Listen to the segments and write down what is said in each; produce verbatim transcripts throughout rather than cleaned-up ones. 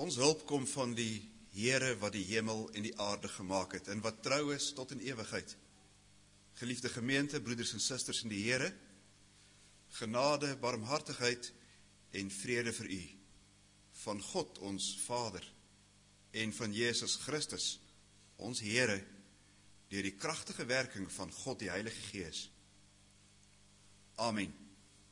Ons hulp kom van die Here wat die hemel en die aarde gemaak het, en wat trou is tot in ewigheid. Geliefde gemeente, broeders en susters in die Here, genade, barmhartigheid en vrede vir u, van God ons Vader, en van Jesus Christus, ons Here, deur die kragtige werking van God die Heilige Gees. Amen.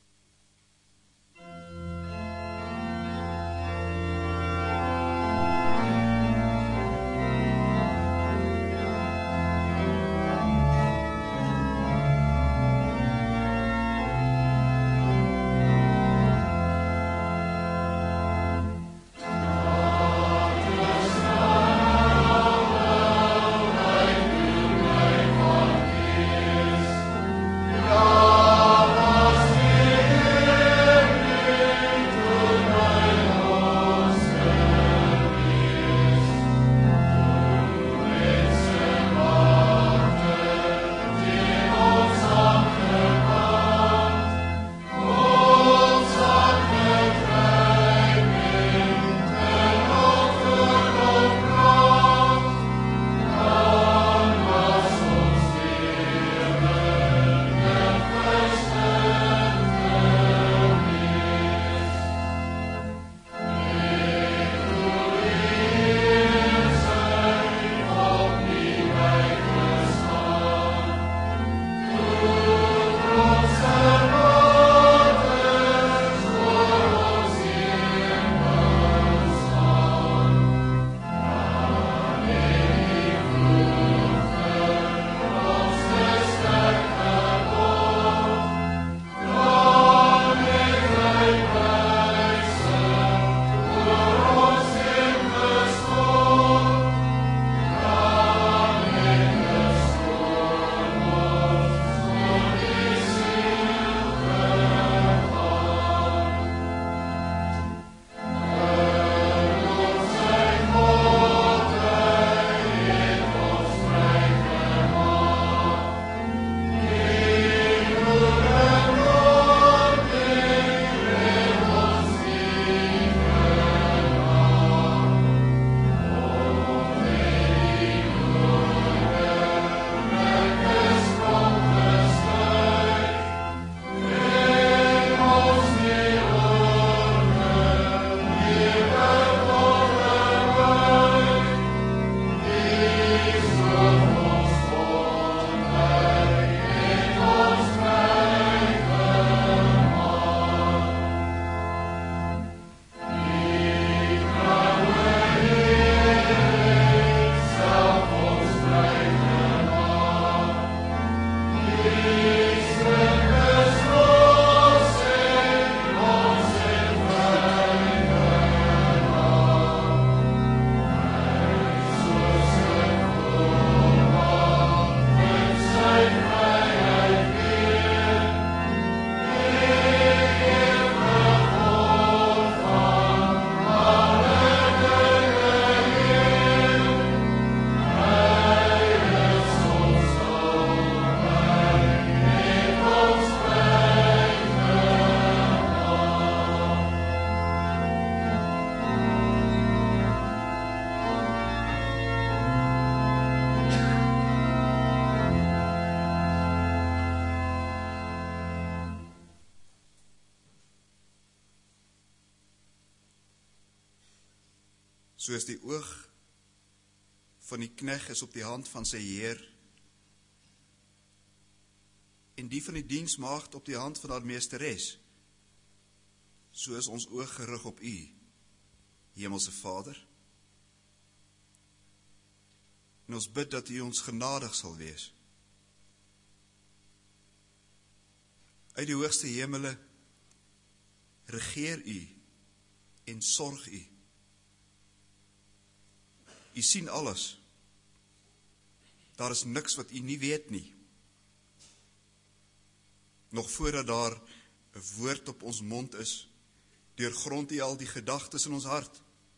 Soos die oog van die knegg is op die hand van sy heer, en die van die diensmaagd op die hand van haar meesteres, so is ons oog gerig op u, Hemelse Vader. En ons bid dat u ons genadig sal wees. Uit die hoogste hemele regeer u en sorg u. U sien alles. Daar is niks wat u nie weet nie. Nog voordat daar 'n woord op ons mond is, deurgrond u al die gedagtes in ons hart.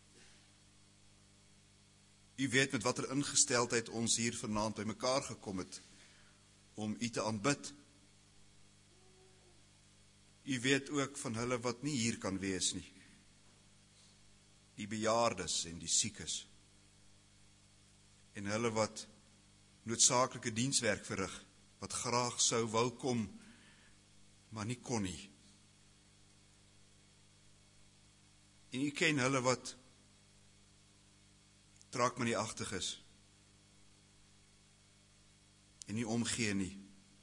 U weet met watter ingesteldheid ons hier vanaand by mekaar gekom het, om u te aanbid. U weet ook van hulle wat nie hier kan wees nie. die bejaardes en die siekes, en hulle wat noodsaaklike dienswerk verrig, wat graag sou wou kom, maar nie kon nie. En u ken hulle wat traagmanieagtig is, en nie omgee nie.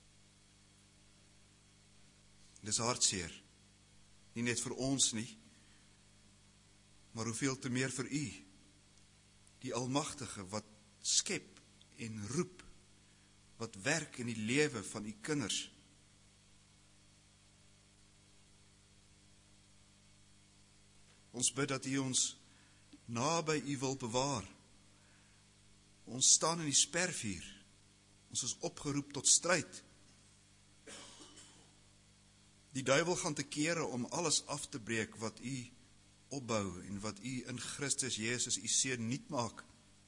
Dis hartseer, nie net vir ons nie, maar hoeveel te meer vir u, die Almagtige wat skep en roep, wat werk in die lewe van u kinders. Ons bid dat u ons naby u wil bewaar. Ons staan in die spervuur. Ons is opgeroep tot stryd. Die duiwel gaan te kere om alles af te breek wat u opbou en wat u in Christus Jesus u seun nuut maak.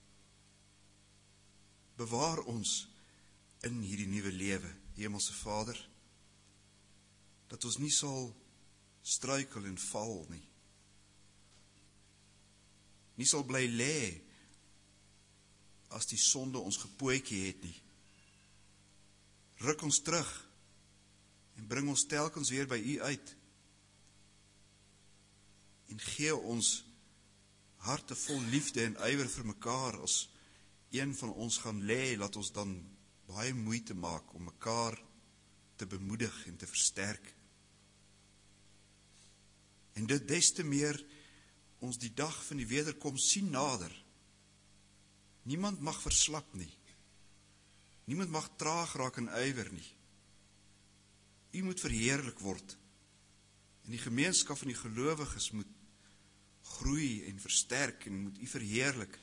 Bewaar ons in hierdie nuwe lewe, Hemelse Vader, dat ons nie sal struikel en val nie. Nie sal bly lê as die sonde ons gepootjie het nie. Ruk ons terug en bring ons telkens weer by u uit. En gee ons harte vol liefde en ywer vir mekaar. As een van ons gaan lê, laat ons dan baie moeite maak om mekaar te bemoedig en te versterk. En dit des te meer ons die dag van die wederkoms sien nader. Niemand mag verslap nie. Niemand mag traag raak en ywer nie. U moet verheerlik word. En die gemeenskap van die gelowiges moet groei en versterk en moet u verheerlik.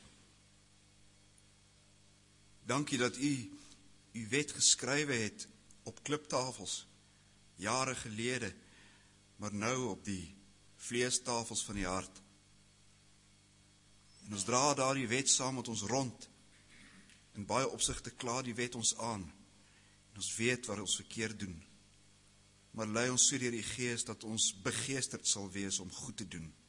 Dankie dat u u wet geskrywe het op kliptafels, jare gelede, maar nou op die vleestafels van die hart. En ons dra daardie wet saam met ons rond. In baie opsigte kla die wet ons aan. En ons weet wat ons verkeerd doen. Maar lei ons so deur die Gees dat ons begeesterd sal wees om goed te doen.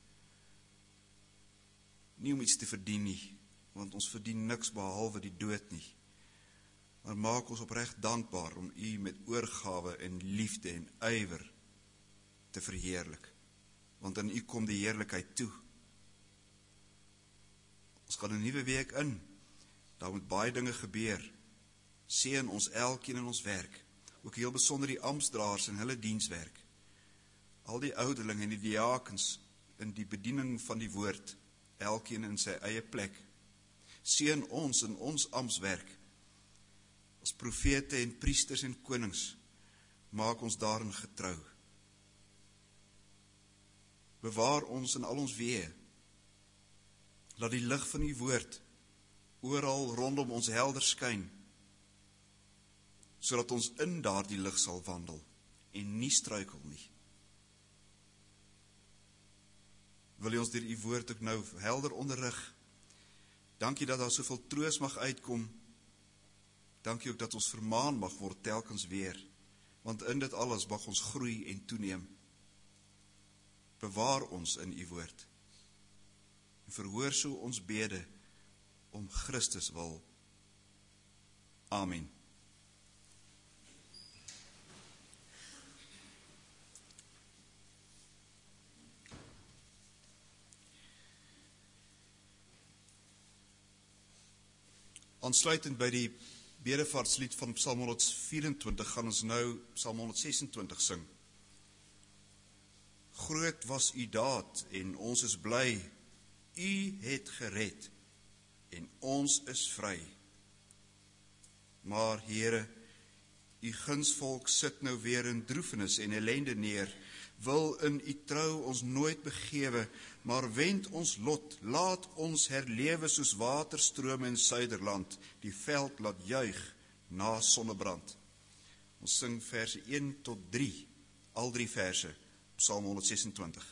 Nie om iets te verdien nie, want ons verdien niks behalwe die dood nie. Maar maak ons opreg dankbaar om u met oorgawe en liefde en ywer te verheerlik. Want in u kom die heerlikheid toe. Ons gaan 'n nuwe week in. Daar moet baie dinge gebeur. Seën ons elkeen in ons werk. Ook heel besonder die amptdraers in hulle dienswerk. Al die ouderlinge en die diakens in die bediening van die woord. Elkeen in sy eie plek. Seën ons in ons amptswerk. As profete en priesters en konings. Maak ons daarin getrou. Bewaar ons in al ons weë. Laat die lig van die woord oral rondom ons helder skyn, sodat ons in daardie lig sal wandel en nie struikel nie. Wil jy ons deur u woord ook nou helder onderrig? Dankie dat daar soveel troos mag uitkom. Dankie ook dat ons vermaan mag word telkens weer, want in dit alles mag ons groei en toeneem. Bewaar ons in u woord. En verhoor so ons bede om Christus wil. Amen. Aansluitend by die bedevaartslied van Psalm honderdvyf-en-twintig gaan ons nou Psalm honderdses-en-twintig sing. Groot was u daad en ons is bly. U het gered en ons is vry. Maar Here, u gunsvolk sit nou weer in droefenis en ellende neer, wil in u trou ons nooit begewe, maar wend ons lot, laat ons herlewe soos waterstrome in Suiderland, die veld laat juig na sonnebrand. Ons sing verse een tot drie, al drie verse, Psalm honderdses-en-twintig.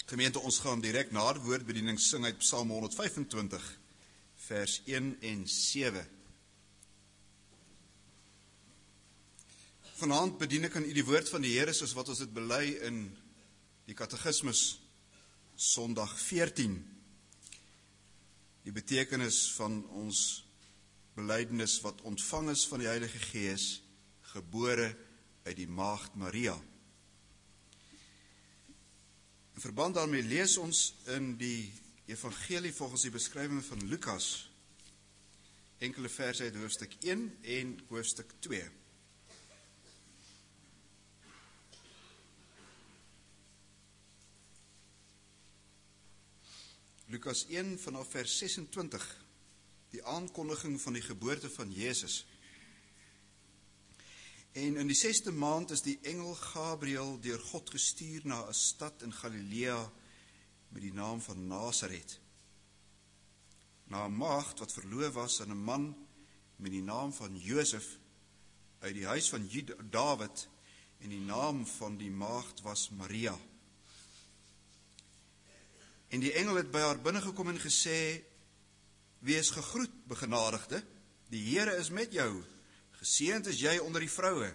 Gemeente, ons gaan direk na die woordbediening sing uit Psalm honderdvyfentwintig, vers een en sewe. Vanaand bedien ek aan u die woord van die Here, soos wat ons dit bely in die katekismus, Sondag veertien. Die betekenis van ons belydenis wat ontvang is van die Heilige Gees, gebore uit die maagd Maria. In verband daarmee lees ons in die evangelie volgens die beskrywing van Lukas, enkele verse uit hoofstuk een en hoofstuk twee. Lukas een vanaf vers sesentwintig, die aankondiging van die geboorte van Jezus. En in die sesde maand is die engel Gabriel deur God gestuur na 'n stad in Galilea met die naam van Nasaret, na 'n maagd wat verloof was aan 'n man met die naam van Josef uit die huis van Dawid, en die naam van die maagd was Maria. En die engel het by haar binnengekom en gesê: "Wees gegroet, begenadigde, die Here is met jou. Geseënd is jy onder die vroue."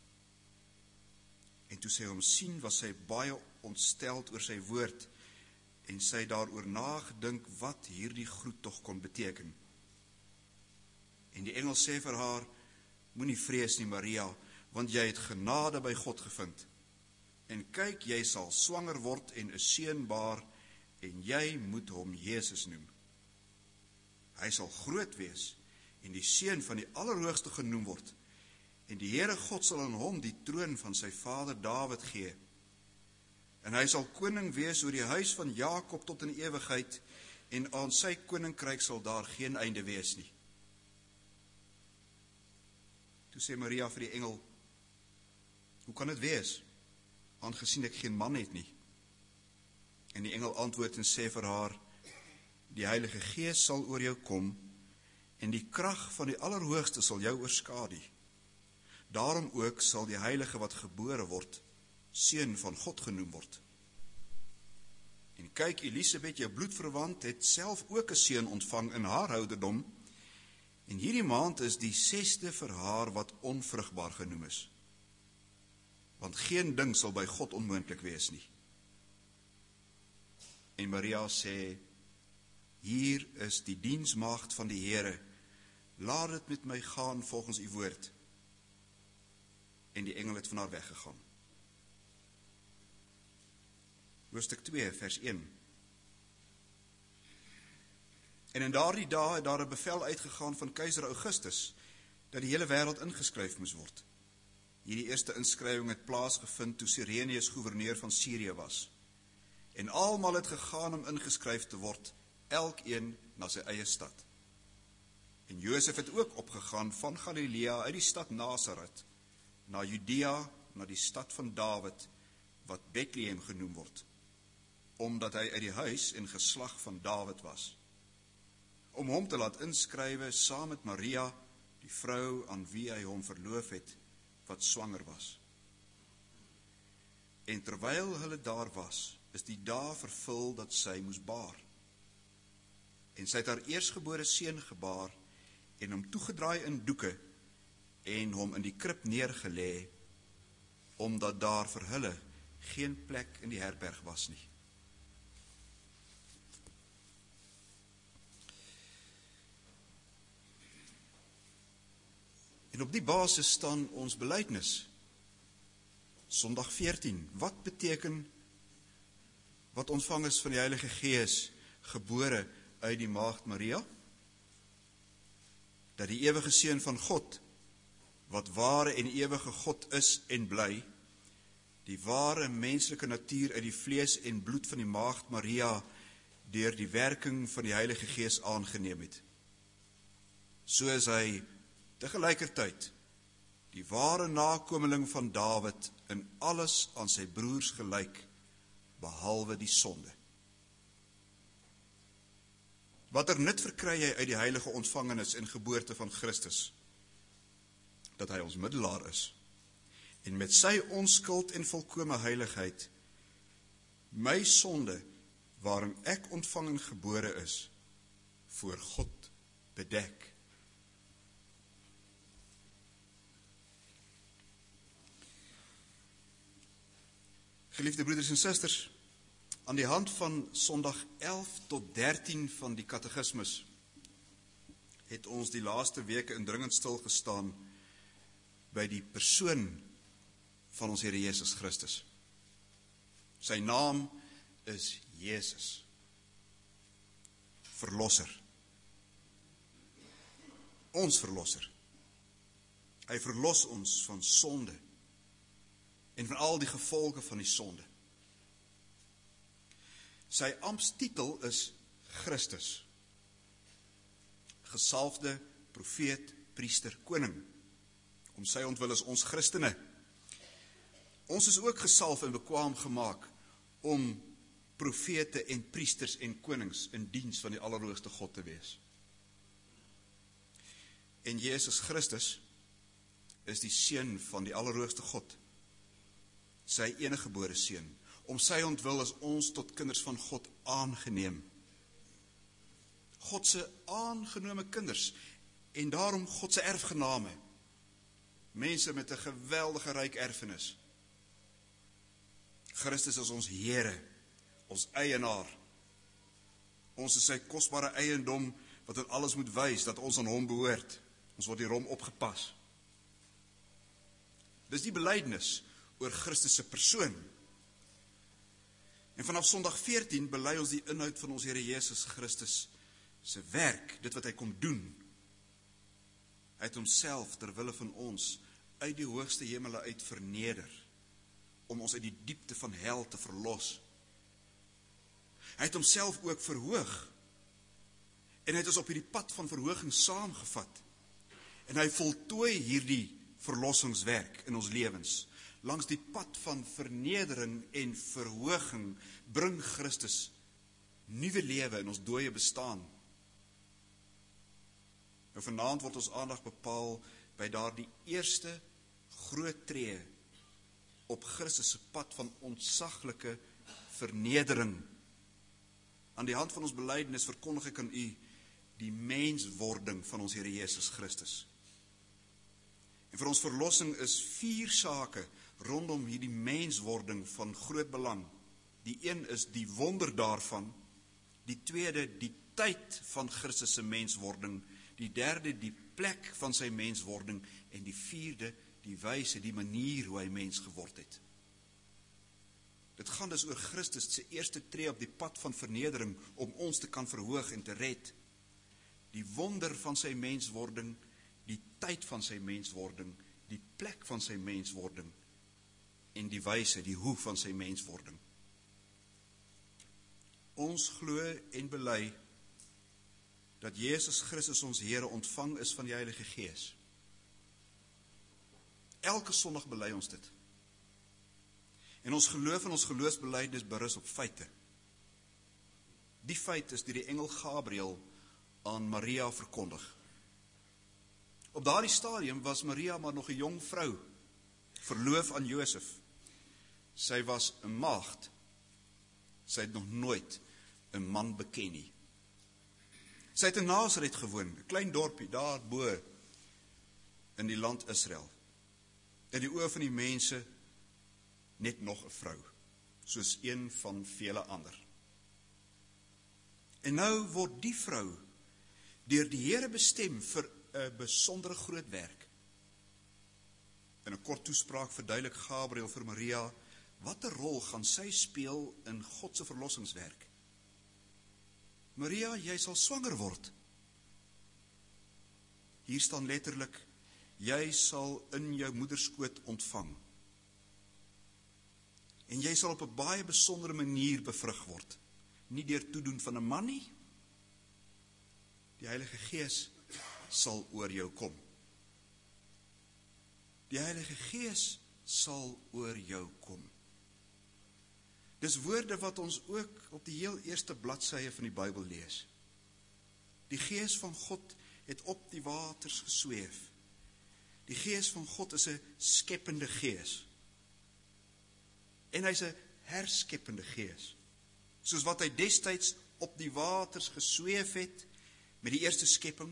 En toe sy hom sien, was sy baie ontsteld oor sy woord, en sy daaroor nagedink wat hierdie groet tog kon beteken. En die engel sê vir haar: "Moenie vrees nie, Maria, want jy het genade by God gevind. En kyk, jy sal swanger word en 'n seun baar, en jy moet hom Jesus noem. Hy sal groot wees en die seun van die Allerhoogste genoem word, en die Here God sal aan hom die troon van sy vader Dawid gee. En hy sal koning wees oor die huis van Jakob tot in ewigheid, en aan sy koninkryk sal daar geen einde wees nie." Toe sê Maria vir die engel: "Hoe kan dit wees, aangesien ek geen man het nie?" En die engel antwoord en sê vir haar: "Die Heilige Gees sal oor jou kom, en die krag van die Allerhoogste sal jou oorskadu. Daarom ook sal die Heilige wat gebore word, seun van God genoem word. En kyk, Elisabeth, jou bloedverwant, het self ook 'n seun ontvang in haar ouderdom, en hierdie maand is die sesde vir haar wat onvrugbaar genoem is. Want geen ding sal by God onmoontlik wees nie." En Maria sê: "Hier is die diensmaagd van die Here, laat dit met my gaan volgens u woord." En die engel het van haar weggegaan. Hoofstuk twee, vers een. En in daardie dae het daar 'n bevel uitgegaan van keiser Augustus, dat die hele wêreld ingeskryf moes word. Hierdie eerste inskrywing het plaasgevind toe Sirenius gouverneur van Sirië was. En almal het gegaan om ingeskryf te word, elkeen na sy eie stad. En Josef het ook opgegaan van Galilea uit die stad Nasaret, na Judea, na die stad van Dawid, wat Bethlehem genoem word, omdat hy uit die huis en geslag van Dawid was, om hom te laat inskrywe saam met Maria, die vrou aan wie hy hom verloof het, wat swanger was. En terwyl hulle daar was, is die dae vervul dat sy moes baar. En sy het haar eersgebore seun gebaar, en hom toegedraai in doeke, en hom in die krib neergelê, omdat daar vir hulle geen plek in die herberg was nie. En op die basis staan ons belydenis. Sondag veertien, wat beteken wat ontvang is van die Heilige Gees, gebore uit die maagd Maria? Dat die ewige seun van God, wat ware en ewige God is en bly, die ware menslike natuur uit die vlees en bloed van die maagd Maria, deur die werking van die Heilige Gees aangeneem het. So is hy tegelykertyd die ware nakomeling van Dawid in alles aan sy broers gelyk, behalwe die sonde. Watter nut verkry jy uit die heilige ontvangenis en geboorte van Christus? Dat hy ons middelaar is, en met sy onskuld en volkome heiligheid my sonde, waarin ek ontvang en gebore is, voor God bedek. Geliefde broeders en susters, aan die hand van Sondag elf tot dertien van die katekismus, het ons die laaste weke indringend stilgestaan by die persoon van ons Here Jesus Christus. Sy naam is Jesus, Verlosser, ons Verlosser. Hy verlos ons van sonde en van al die gevolge van die sonde. Sy amptstitel is Christus, gesalfde profeet, priester, koning. Om sy ontwil is ons Christene. Ons is ook gesalf en bekwaam gemaak om profete en priesters en konings in diens van die Allerhoogste God te wees. En Jesus Christus is die seun van die Allerhoogste God, sy enige gebore seun. Om sy ontwil is ons tot kinders van God aangeneem. God se aangenome kinders, en daarom God se erfgename. Mense met 'n geweldige ryk erfenis. Christus is ons Here, ons eienaar. Ons is sy kosbare eiendom, wat in alles moet wys, dat ons aan hom behoort. Ons word hierom opgepas. Dis die belydenis oor Christus se persoon. En vanaf Sondag veertien bely ons die inhoud van ons Here Jesus Christus se werk, dit wat hy kom doen. Hy het homself ter wille van ons uit die hoogste hemele uit verneder, om ons uit die diepte van hel te verlos. Hy het homself ook verhoog, en hy het ons op hierdie pad van verhooging saamgevat, en hy voltooi hierdie verlossingswerk in ons lewens. Langs die pad van vernedering en verhooging bring Christus nuwe lewe in ons dooie bestaan. Nou vanaand word ons aandag bepaal by daardie eerste groot tree op Christus se pad van ontsaglike vernedering. Aan die hand van ons belydenis verkondig ek aan u die menswording van ons Here Jesus Christus. En vir ons verlossing is vier sake rondom hierdie menswording van groot belang. Die een is die wonder daarvan, die tweede die tyd van Christus se menswording, die derde die plek van sy menswording en die vierde die wyse, die manier hoe hy mens geword het. Dit gaan dus oor Christus se eerste tree op die pad van vernedering om ons te kan verhoog en te red. Die wonder van sy menswording, die tyd van sy menswording, die plek van sy menswording en die wyse, die hoe van sy menswording. Ons glo en bely dat Jesus Christus ons Here ontvang is van die Heilige Gees. Elke Sondag bely ons dit. En ons geloof en ons geloofsbelydenis berus op feite. Die feit is deur die engel Gabriël aan Maria verkondig. Op daardie stadium was Maria maar nog 'n jong vrou, verloof aan Josef. Sy was 'n maagd. Sy het nog nooit 'n man beken nie. Sy het in Nasaret gewoon, 'n klein dorpie daar bo in die land Israel. In die oë van die mense net nog 'n vrou, soos een van vele ander. En nou word die vrou deur die Here bestem vir 'n besondere groot werk. In 'n kort toespraak verduidelik Gabriël vir Maria watter rol gaan sy speel in God se verlossingswerk. Maria, jy sal swanger word. Hier staan letterlik, jy sal in jou moederskoot ontvang. En jy sal op 'n baie besondere manier bevrug word. Nie deur toedoen van 'n man nie. Die Heilige Gees sal oor jou kom. Die Heilige Gees sal oor jou kom. Dis woorde wat ons ook op die heel eerste bladsye van die Bybel lees. Die Gees van God het op die waters gesweef. Die Gees van God is 'n skepende Gees. En hy's 'n herskeppende gees. Soos wat hy destyds op die waters gesweef het met die eerste skepping,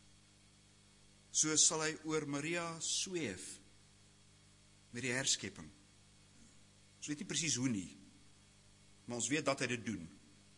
so sal hy oor Maria sweef met die herskepping. Ons weet nie presies hoe nie, maar ons weet dat hy dit doen.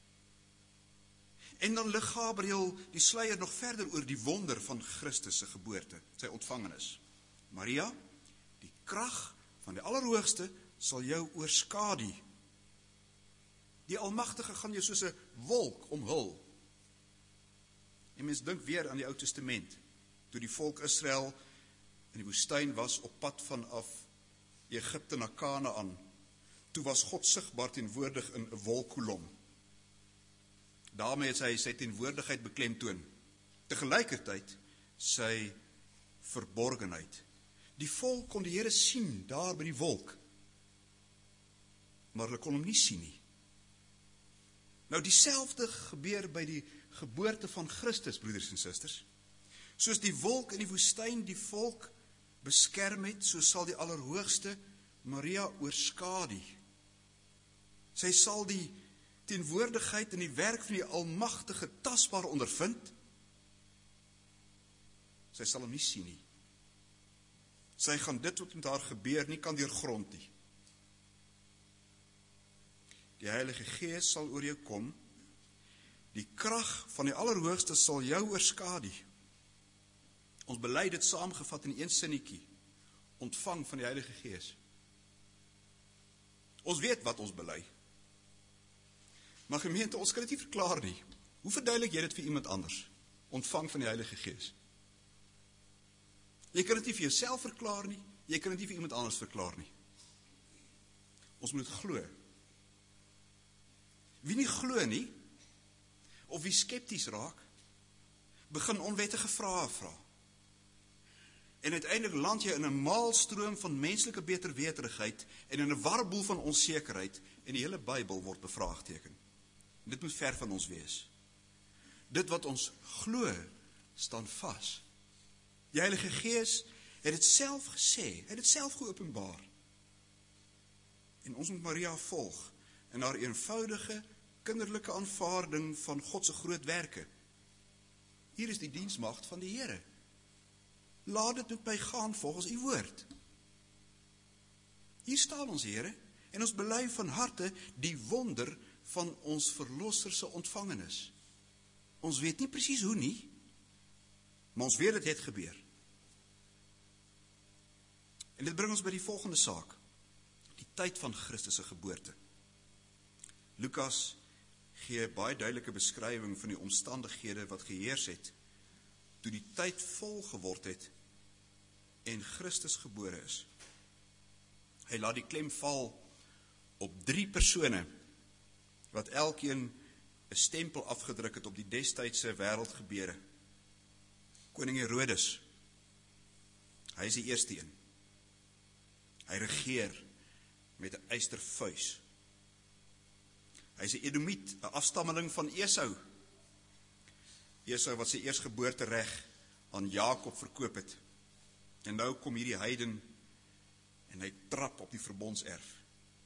En dan lig Gabriël die sluier nog verder oor die wonder van Christus se geboorte, sy ontvangenis. Maria, die krag van die Allerhoogste sal jou oorskadu. Die Almagtige gaan jou soos 'n wolk omhul. En mens dink weer aan die Ou Testament, toe die volk Israel in die woestyn was op pad vanaf Egipte na Kanaan, toe was God sigbaar teenwoordig in 'n wolkkolom. Daarmee het hy sy teenwoordigheid beklemtoon. Tegelykertyd sy verborgenheid. Die volk kon die Here sien daar by die wolk, maar hulle kon hom nie sien nie. Nou dieselfde gebeur by die geboorte van Christus, broeders en susters. Soos die wolk in die woestyn die volk beskerm het, so sal die Allerhoogste Maria oorskadu. Sy sal die teenwoordigheid en die werk van die Almagtige tasbaar ondervind. Sy sal hom nie sien nie. Sy gaan dit wat met haar gebeur nie kan deurgrond nie. Die Heilige Gees sal oor jou kom. Die krag van die Allerhoogste sal jou oorskadu. Ons bely dit saamgevat in een sinnetjie. Ontvang van die Heilige Gees. Ons weet wat ons bely. Maar gemeente, ons kan dit nie verklaar nie. Hoe verduidelik jy dit vir iemand anders? Ontvang van die Heilige Gees. Jy kan dit nie vir jouself verklaar nie, jy kan dit nie vir iemand anders verklaar nie. Ons moet dit glo. Wie nie glo nie, of wie skepties raak, begin onwettige vrae vra. En uiteindelik land jy in 'n maalstroom van menslike beterweterigheid en in 'n warboel van onsekerheid, en die hele Bybel word bevraagteken. Dit moet ver van ons wees. Dit wat ons glo, staan vas. Die Heilige Gees het dit self gesê, het dit self geopenbaar. En ons moet Maria volg in haar eenvoudige, kinderlike aanvaarding van God se groot werke. Hier is die diensmagd van die Here. Laat dit met my gaan volgens u woord. Hier staan ons, Here, en ons bely van harte die wonder van ons Verlosser se ontvangenis. Ons weet nie presies hoe nie, maar ons weet dit het gebeur. En dit bring ons by die volgende saak, die tyd van Christus se geboorte. Lukas gee baie duidelike beskrywing van die omstandighede wat geheers het, toe die tyd vol geword het, en Christus gebore is. Hy laat die klem val op drie persone, wat elkeen 'n stempel afgedruk het op die destydse wêreldgebeure. Koning Herodes, hy is die eerste een. Hy regeer met 'n ystervuis. Hy is 'n Edomiet, 'n afstammeling van Esau. Esau wat sy eersgeboortereg aan Jakob verkoop het. En nou kom hierdie heiden en hy trap op die verbondserf.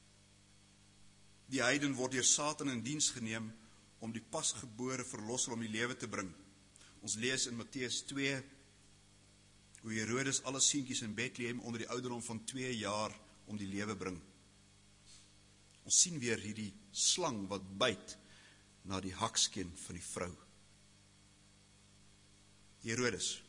Die heiden word deur Satan in diens geneem om die pasgebore verlosser om die lewe te bring. Ons lees in Matteus twee hoe Herodes alle seentjies in Bethlehem onder die ouderdom van twee jaar om die lewe bring. Ons sien weer hierdie slang wat byt na die hakskeen van die vrou. Herodes.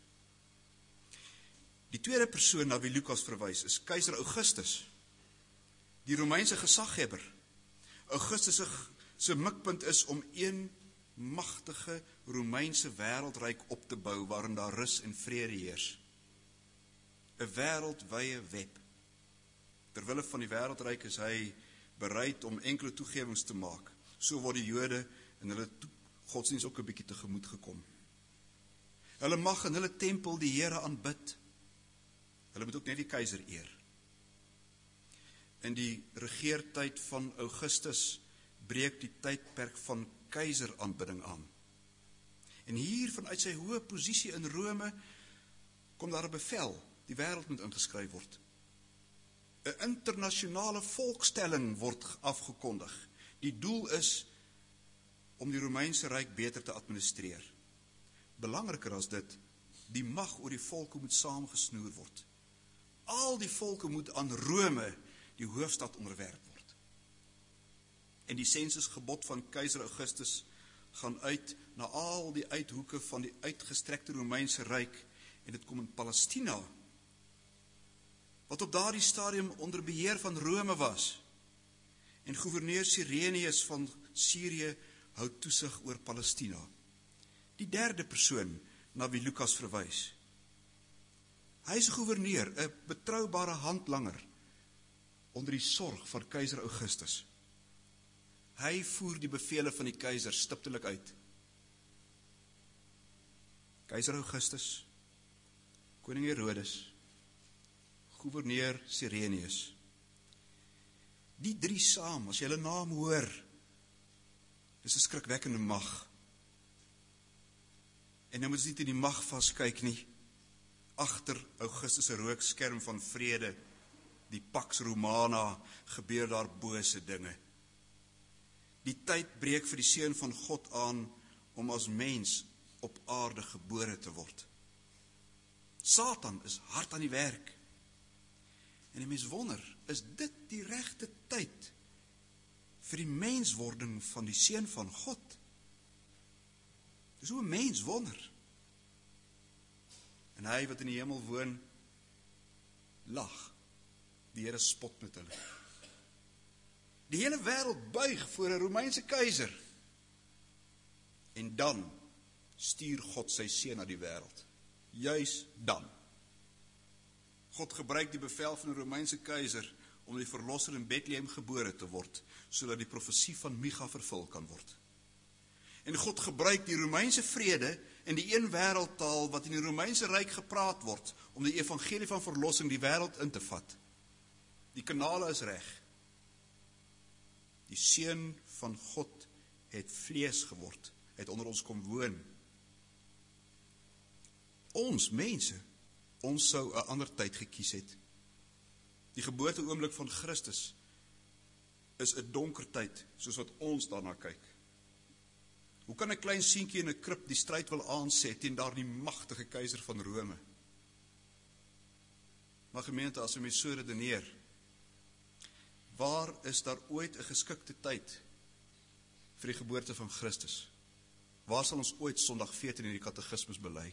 Die tweede persoon na wie Lukas verwys is keiser Augustus, die Romeinse gesaghebber. Augustus se mikpunt is om een magtige Romeinse wêreldryk op te bou waarin daar rus en vrede heers. 'n Wêreldwye web. Terwille van die wêreldryk is hy bereid om enkele toegewings te maak. So word die Jode in hulle godsdienst ook 'n bietjie tegemoet gekom. Hulle mag in hulle tempel die Here aanbid. Hulle moet ook net die keiser eer. In die regeertyd van Augustus breek die tydperk van keiseraanbidding aan. En hier vanuit sy hoë posisie in Rome kom daar 'n bevel, die wêreld moet ingeskryf word. 'n internasionale volkstelling word afgekondig. Die doel is om die Romeinse Ryk beter te administreer. Belangriker as dit, die mag oor die volke moet saamgesnoer word. Al die volke moet aan Rome, die hoofstad, onderwerp word. En die sensusgebod van keiser Augustus gaan uit na al die uithoeke van die uitgestrekte Romeinse Ryk, en dit kom in Palestina, wat op daardie stadium onder beheer van Rome was. En gouverneur Cyrenius van Syrië hou toesig oor Palestina. Die derde persoon na wie Lukas verwys. Hy is 'n gouverneur, 'n betroubare handlanger onder die sorg van keiser Augustus. Hy voer die bevele van die keiser stiptelik uit. Keiser Augustus, koning Herodes, gouverneur Cyrenius. Die drie saam, as jy hulle naam hoor, dis 'n skrikwekkende mag. En nou moet ons nie in die mag vaskyk nie. Agter Augustus se rookskerm van vrede, die Pax Romana, gebeur daar bose dinge. Die tyd breek vir die seun van God aan om as mens op aarde gebore te word. Satan is hard aan die werk. En die mens wonder, is dit die regte tyd vir die menswording van die seun van God? Dis hoe 'n mens wonder. En hy wat in die hemel woon, lag. Die Here spot met hulle. Die hele wêreld buig voor 'n Romeinse keiser. En dan stuur God sy seun na die wêreld. Juis dan. God gebruik die bevel van 'n Romeinse keiser om die verlosser in Bethlehem gebore te word, sodat die profesie van Micha vervul kan word. En God gebruik die Romeinse vrede en die een wêreldtaal wat in die Romeinse Ryk gepraat word, om die evangelie van verlossing die wêreld in te vat. Die kanale is reg. Die seun van God het vlees geword, het onder ons kom woon. Ons mense, ons sou 'n ander tyd gekies het. Die geboorteoomblik van Christus is 'n donker tyd, soos wat ons daarna kyk. Hoe kan 'n klein seentjie in 'n krib die stryd wil aanset teen daardie magtige keiser van Rome? Maar gemeente, as ons mens so redeneer, waar is daar ooit 'n geskikte tyd vir die geboorte van Christus? Waar sal ons ooit Sondag veertien in die katekismus bely?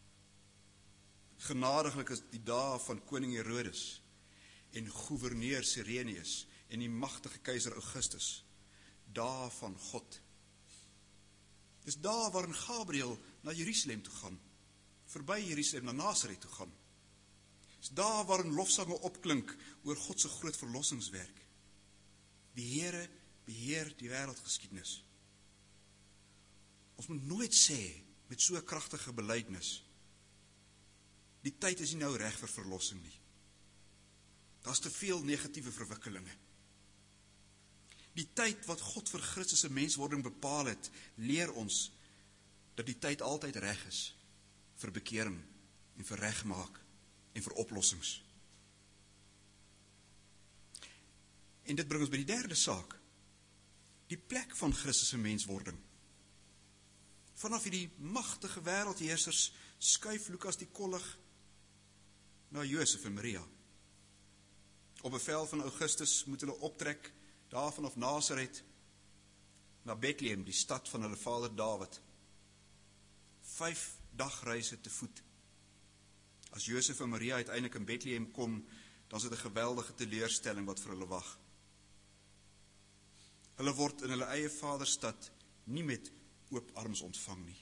Genadiglik is die dae van koning Herodes en gouverneur Cyrenius en die magtige keiser Augustus, dae van God. Dis dae waarin Gabriël na Jerusalem toe gaan, verby Jerusalem na Nasaret toe gaan. Dis dae waarin lofsange opklink oor God se groot verlossingswerk. Die Here beheer die wêreldgeskiedenis. Ons moet nooit sê met so 'n kragtige belydenis, die tyd is nie nou reg vir verlossing nie. Daar's te veel negatiewe verwikkelinge. Die tyd wat God vir Christus se menswording bepaal het, leer ons dat die tyd altyd reg is vir bekering en vir regmaak en vir oplossings. En dit bring ons by die derde saak, die plek van Christus se menswording. Vanaf hierdie magtige wêreldheersers skuif Lukas die kollig na Josef en Maria. Op bevel van Augustus moet hulle optrek daar vanaf Nasaret na Bethlehem, die stad van hulle vader Dawid. Vyf dagreise te voet. As Josef en Maria uiteindelik in Bethlehem kom, dan is dit 'n geweldige teleurstelling wat vir hulle wag. Hulle word in hulle eie vaderstad nie met oop arms ontvang nie.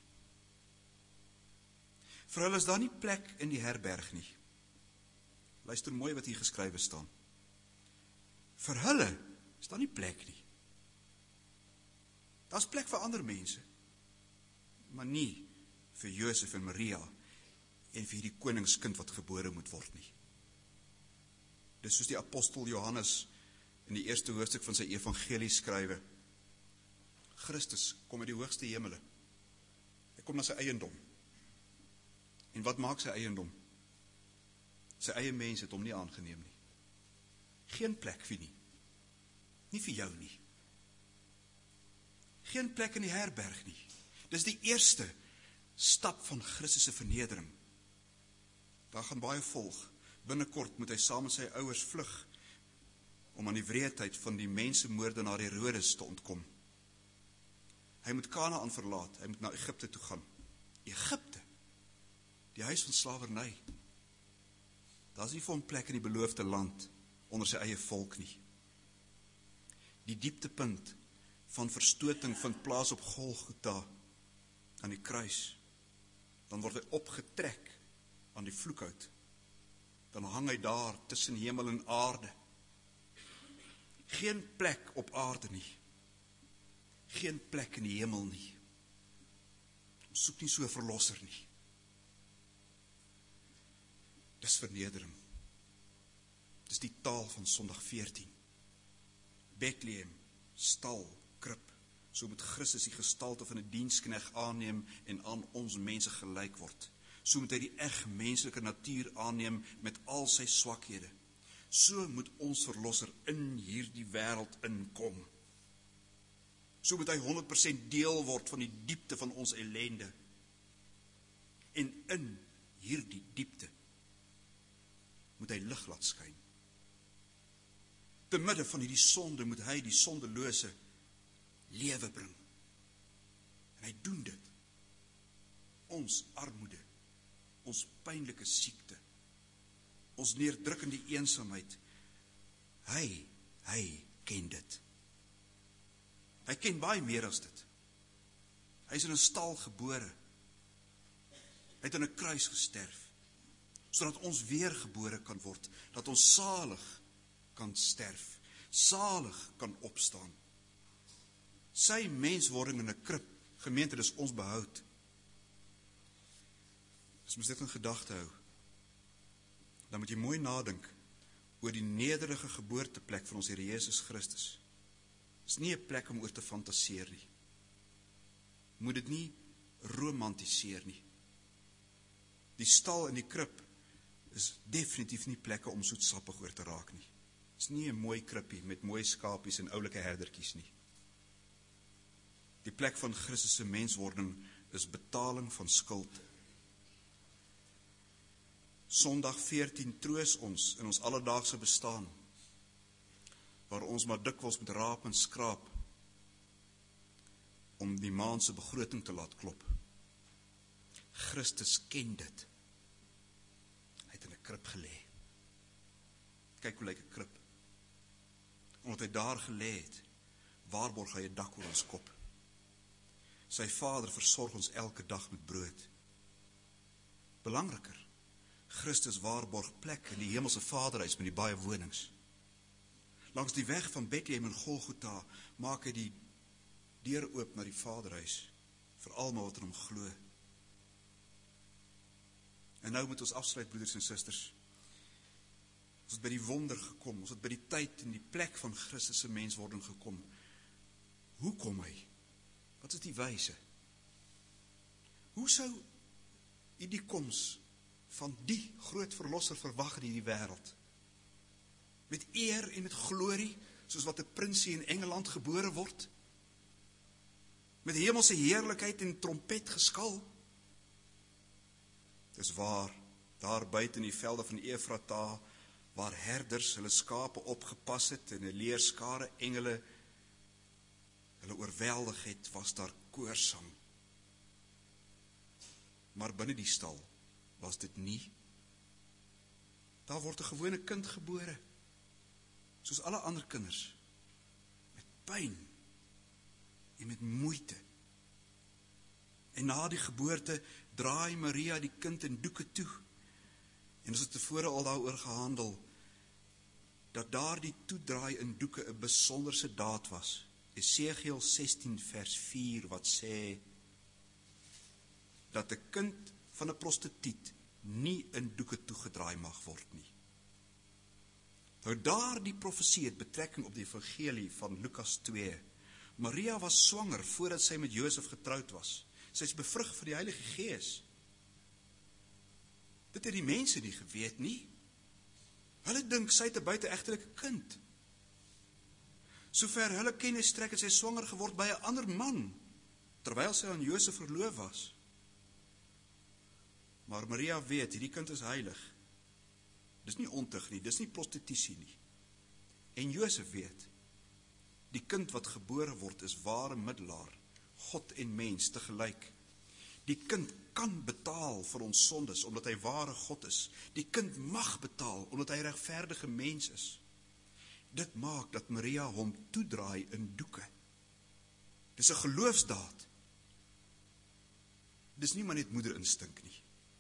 Vir hulle is daar nie plek in die herberg nie. Luister mooi wat hier geskrywe staan. Vir hulle is daar nie plek nie. Daar's plek vir ander mense, maar nie vir Josef en Maria en vir die koningskind wat gebore moet word nie. Dis soos die apostel Johannes in die eerste hoofstuk van sy evangelie skrywe. Christus kom uit die hoogste hemele. Hy kom na sy eiendom. En wat maak sy eiendom? Sy eie mense het hom nie aangeneem nie. Geen plek vir nie. Nie vir jou nie. Geen plek in die herberg nie. Dis die eerste stap van Christus se vernedering. Daar gaan baie volg. Binnekort moet hy saam met sy ouers vlug om aan die wreedheid van die mensemoordenaar Herodes te ontkom. Hy moet Kanaan verlaat, hy moet na Egipte toe gaan. Egipte, die huis van slawerny. Daar is nie vir hom plek in die beloofde land onder sy eie volk nie. Die dieptepunt van verstoting vind plaas op Golgotha aan die kruis. Dan word hy opgetrek aan die vloekhout. Dan hang hy daar tussen hemel en aarde. Geen plek op aarde nie. Geen plek in die hemel nie. Ons soek nie so 'n verlosser nie. Dis vernedering. Dis die taal van Sondag veertien. Bethlehem, stal, krib. So moet Christus die gestalte van 'n diensknegt aanneem en aan ons mense gelyk word. So moet hy die eg menslike natuur aanneem met al sy swakhede. So moet ons verlosser in hierdie wêreld inkom. So moet hy honderd persent deel word van die diepte van ons ellende. En in hierdie diepte moet hy lig laat skyn. Te midde van hierdie sonde moet hy die sondelose lewe bring. En hy doen dit. Ons armoede, ons pynlike siekte, ons neerdrukkende eensaamheid. Hy, hy ken dit. Hy ken baie meer as dit. Hy is in 'n stal gebore. Hy het in 'n kruis gesterf, sodat ons weergebore kan word, dat ons salig kan sterf, salig kan opstaan. Sy menswording in 'n krib, gemeente, dis ons behoud. As mens dit in gedagte hou, dan moet jy mooi nadink oor die nederige geboorteplek van ons Here Jesus Christus. Dis nie 'n plek om oor te fantaseer nie. Moet dit nie romantiseer nie. Die stal en die krib is definitief nie plekke om soetsappig oor te raak nie. Dis nie 'n mooi krippie met mooi skapies en oulike herdertjies nie. Die plek van Christus se menswording is betaling van skuld. Sondag veertien troos ons in ons alledaagse bestaan, waar ons maar dikwels met raap en skraap om die maand se begroting te laat klop. Christus ken dit. Hy het in 'n krib gelê. Kyk hoe lyk 'n krib. Omdat hy daar gelê het, waarborg hy 'n dak oor ons kop. Sy Vader versorg ons elke dag met brood. Belangriker, Christus waarborg plek in die hemelse Vaderhuis met die baie wonings. Langs die weg van Bethlehem en Golgotha maak hy die deur oop na die Vaderhuis vir almal wat in hom glo. En nou moet ons afsluit, broeders en susters. Ons het by die wonder gekom, ons het by die tyd en die plek van Christus se menswording gekom. Hoe kom hy? Wat is die wyse? Hoe sou u die koms van die groot verlosser verwag in hierdie wêreld? Met eer en met glorie, soos wat 'n prinsie in Engeland gebore word? Met hemelse heerlikheid en trompet geskal? Dis waar, daar buite in die velde van Efrata, waar herders hulle skape opgepas het en 'n leerskare engele hulle oorweldig het, was daar koorsang. Maar binne die stal was dit nie. Daar word 'n gewone kind gebore, soos alle ander kinders, met pyn en met moeite. En na die geboorte draai Maria die kind in doeke toe. En ons het tevore al daaroor gehandel, dat daar die toedraai in doeke 'n besonderse daad was. Esegiel sestien vers vier wat sê, dat 'n kind van 'n prostituut nie in doeke toegedraai mag word nie. Nou daar die profesie het betrekking op die evangelie van Lukas twee. Maria was swanger voordat sy met Josef getroud was. Sy is bevrug van die Heilige Gees. Dit het die mense nie geweet nie. Hulle dink sy het 'n buiteegtelike kind. Sover hulle kennis strek, het sy swanger geword by 'n ander man, terwyl sy aan Josef verloof was. Maar Maria weet, hierdie kind is heilig. Dis nie ontuig nie, dis nie prostitusie nie. En Josef weet, die kind wat gebore word is ware middelaar, God en mens tegelyk. Die kind kan betaal vir ons sondes, omdat hy ware God is. Die kind mag betaal, omdat hy regverdige mens is. Dit maak dat Maria hom toedraai in doeke. Dis 'n geloofsdaad. Dis nie maar net moederinstink nie.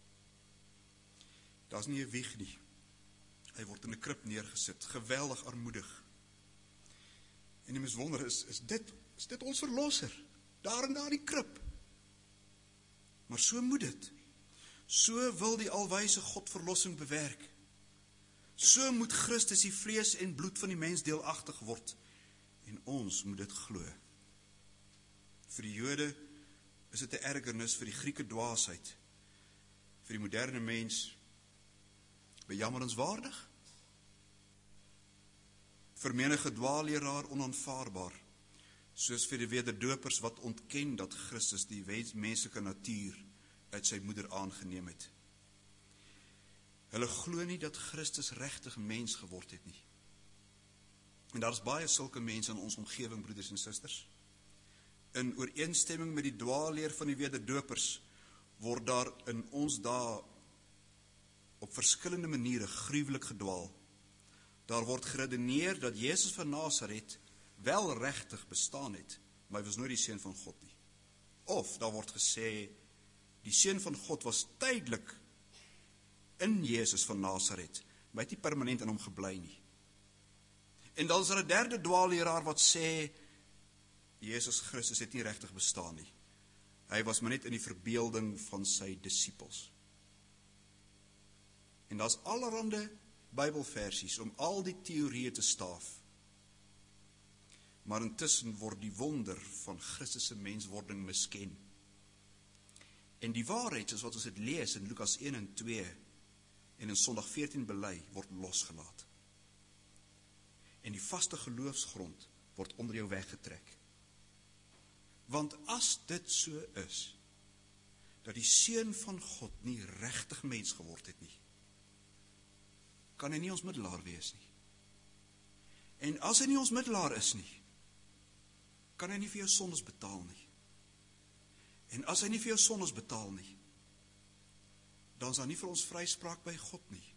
Daar's nie 'n wieg nie. Hy word in 'n krib neergesit, geweldig armoedig. En die mens wonder, is, is, dit, is dit ons verlosser? Daar en daar die krib. Maar so moet dit. So wil die alwyse God verlossing bewerk. So moet Christus die vlees en bloed van die mens deelagtig word. En ons moet dit glo. Vir die Jode is dit 'n ergernis, vir die Grieke dwaasheid. Vir die moderne mens bejammerenswaardig. Vir menige dwaalleraar onaanvaarbaar, soos vir die wederdopers wat ontken dat Christus die menslike natuur uit sy moeder aangeneem het. Hulle glo nie dat Christus regtig mens geword het nie. En daar is baie sulke mense in ons omgewing, broeders en susters. In ooreenstemming met die dwaalleer van die wederdopers word daar in ons dae op verskillende maniere gruwelik gedwaal. Daar word geredeneer dat Jesus van Nasaret wel regtig bestaan het, maar hy was nooit die seun van God nie. Of daar word gesê, die seun van God was tydelik in Jesus van Nasaret, maar hy het nie permanent in hom gebly nie. En dan is daar 'n derde dwaalleraar wat sê, Jesus Christus het nie regtig bestaan nie. Hy was maar net in die verbeelding van sy disippels. En daar's allerhande Bybelversies om al die teorieë te staaf. Maar intussen word die wonder van Christus se menswording misken. En die waarheid, soos wat ons dit lees in Lukas een en twee en in Sondag veertien bely, word losgelaat. En die vaste geloofsgrond word onder jou weggetrek. Want as dit so is, dat die seun van God nie regtig mens geword het nie, kan hy nie ons middelaar wees nie. En as hy nie ons middelaar is nie, kan hy nie vir jou sondes betaal nie. En as hy nie vir jou sondes betaal nie, dan is daar nie vir ons vryspraak by God nie.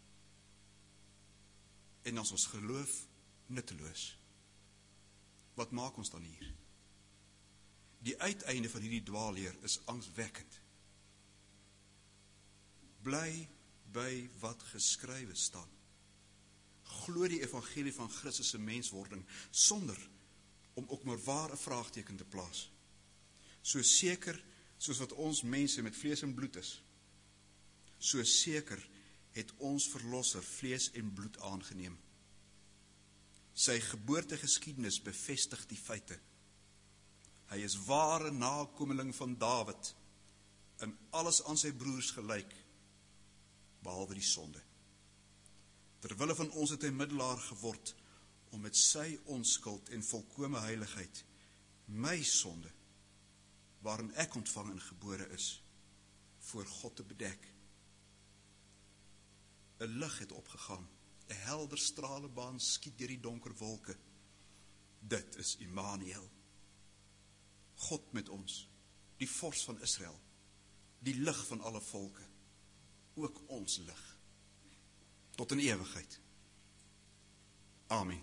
En as ons geloof nutteloos, wat maak ons dan hier? Die uiteinde van hierdie dwaalleer is angswekkend. Bly by wat geskrywe staan. Glo die evangelie van Christus se menswording, sonder om ook maar waar 'n vraagteken te plaas. So seker soos wat ons mense met vlees en bloed is, so seker het ons verlosser vlees en bloed aangeneem. Sy geboortegeskiedenis bevestig die feite. Hy is ware nakomeling van Dawid, in alles aan sy broers gelyk, behalwe die sonde. Terwille van ons het hy middelaar geword, om met sy onskuld en volkome heiligheid, my sonde, waarin ek ontvang en gebore is, voor God te bedek. 'n Lig het opgegaan, 'n helder stralebaan skiet deur die donker wolke. Dit is Immanuel. God met ons, die vors van Israel, die lig van alle volke, ook ons lig, tot in ewigheid. Amen.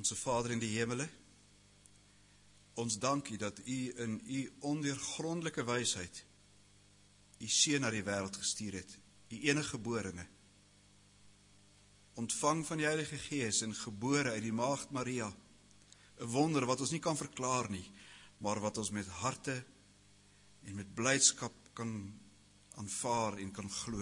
Onse Vader in die hemele, ons dank U dat U in U ondeurgrondelike wysheid U seun na die wêreld gestuur het, U enige geborene, ontvang van die Heilige Gees en gebore uit die Maagd Maria, 'n wonder wat ons nie kan verklaar nie, maar wat ons met harte en met blydskap kan aanvaar en kan glo.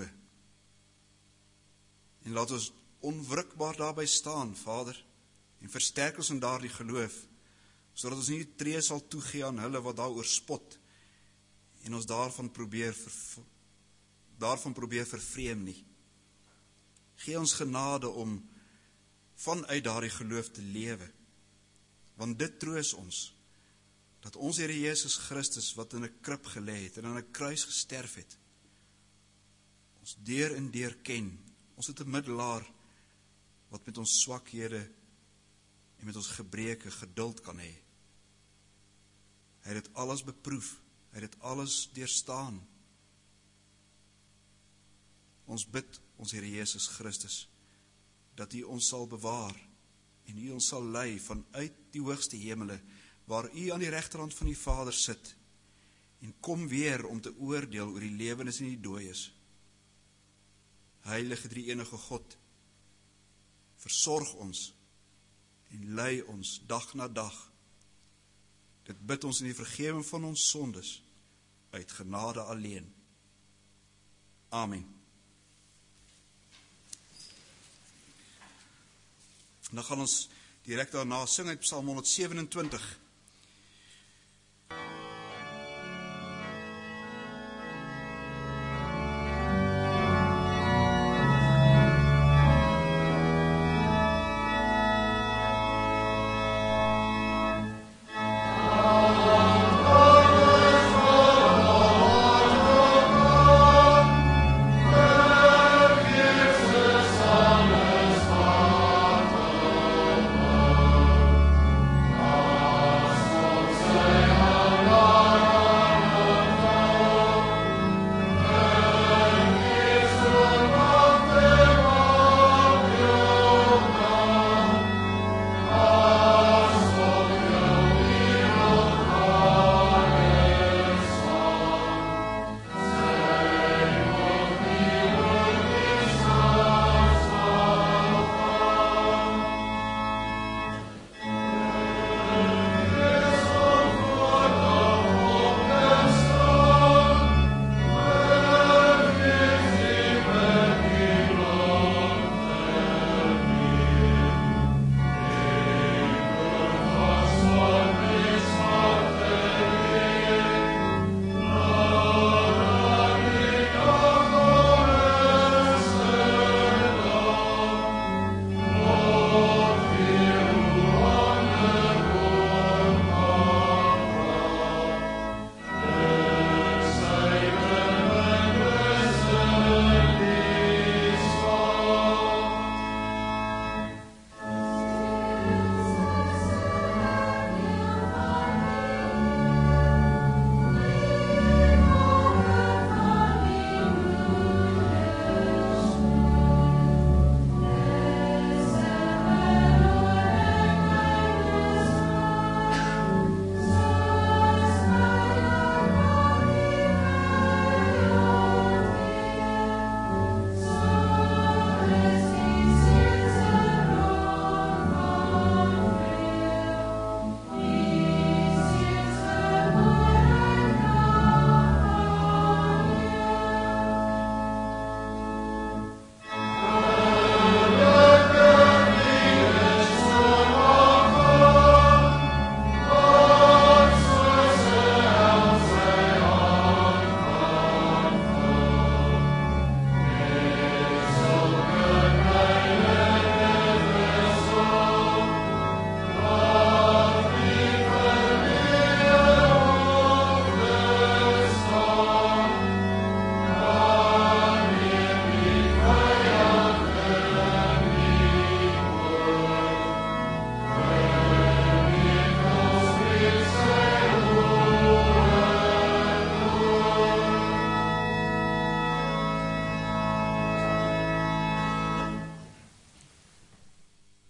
En laat ons onwrikbaar daarby staan, Vader, en versterk ons in daardie geloof, sodat ons nie tree sal toegee aan hulle wat daaroor spot, en ons daarvan probeer, ver, daarvan probeer vervreem nie. Gee ons genade om vanuit daardie geloof te lewe, want dit troos ons, dat ons Here Jesus Christus, wat in 'n krib gelê het en aan 'n kruis gesterf het, ons deur en deur ken. Ons het 'n middelaar wat met ons swakhede en met ons gebreke geduld kan hê. Hy het dit alles beproef, hy het dit alles deurstaan. Ons bid ons Here Jesus Christus, dat U ons sal bewaar en U ons sal lei vanuit die hoogste hemele, waar U aan die regterhand van die Vader sit, en kom weer om te oordeel oor die lewendes en die dooies. Heilige Drie-enige God, versorg ons en lei ons dag na dag. Dit bid ons in die vergewing van ons sondes, uit genade alleen. Amen. En dan gaan ons direk daarna sing uit Psalm honderdsewenentwintig. Oh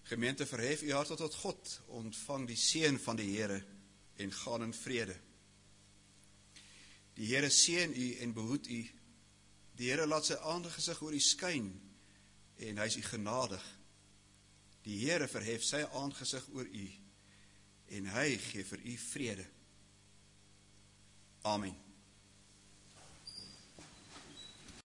Gemeente, verhef u hart tot God, ontvang die seën van die Here en gaan in vrede. Die Here seën u en behoed u. Die Here laat sy aangesig oor u skyn en hy is u genadig. Die Here verhef sy aangesig oor u en hy gee vir u vrede. Amen.